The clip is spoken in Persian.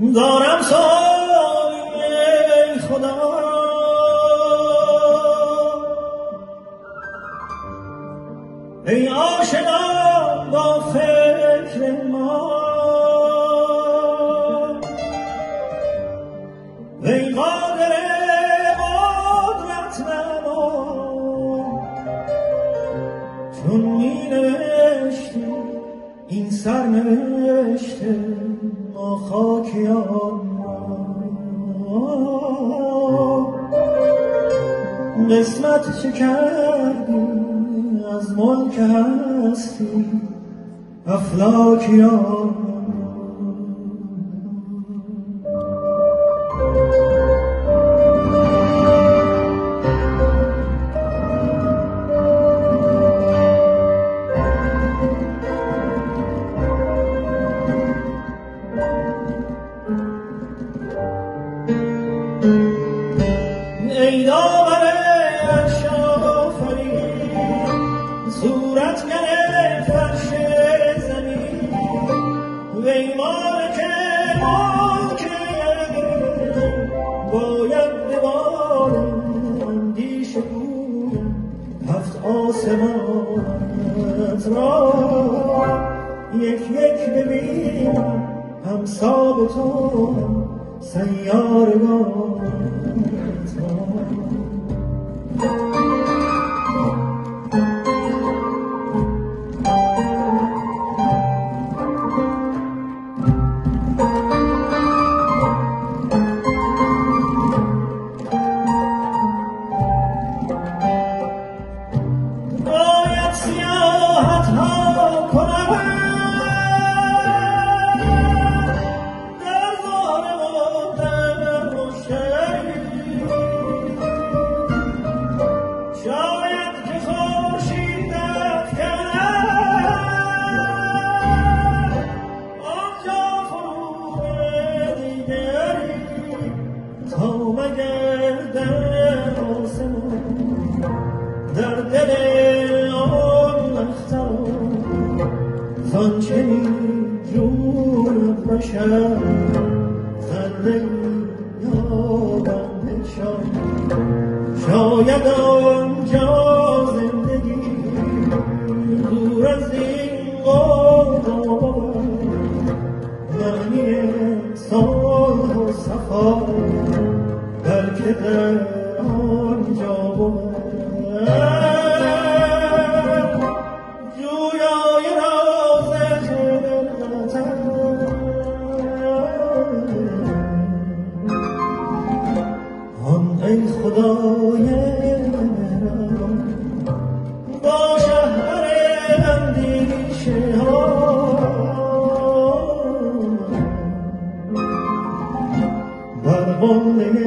دارم سالی ای خدا ای عاشقان با فکر ما ای قادر قدرت نما چون می نوشتی این سرنوشته ما خاکیان قسمت چه کردی از ملک هستی افلاکیان ای داور اشافری صورتگر فرش زمین وی مالک ملک باید دوار اندیشه بود هفت آسمانت را یک یک ببینم همسا به تو سیارگانت را باید سیاحت ها کنم در ظالم و در مشتری شاید که خورشیدت کرد آنجا فروغ دیگری تا مگر در آسمان در دل آن اختر زانچه می جوید بشر ذره یابنده شاید آنجا زندگی دور از این قوقا بود معنی صلح و صفا بلکه در آنجا بود جویای راز خلقتم آن ای خدای مهربان با شهر اندیشه ها بر بنده